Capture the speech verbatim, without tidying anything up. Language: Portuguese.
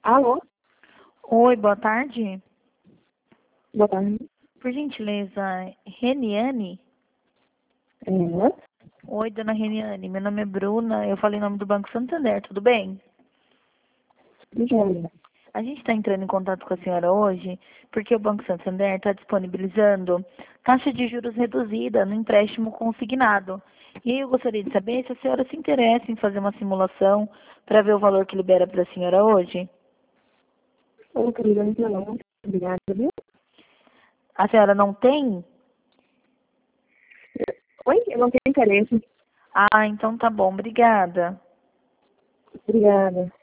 Alô? Oi, boa tarde. Boa tarde. Por gentileza, Reniane? É, Oi, dona Reniane. Meu nome é Bruna. Eu falei em nome do Banco Santander, tudo bem? Joia. A gente está entrando em contato com a senhora hoje porque o Banco Santander está disponibilizando taxa de juros reduzida no empréstimo consignado. E aí eu gostaria de saber se a senhora se interessa em fazer uma simulação para ver o valor que libera para a senhora hoje. Ô, querida, não, não. Obrigada, viu? A senhora não tem? Oi? Eu não tenho interesse. Ah, então tá bom. Obrigada. Obrigada.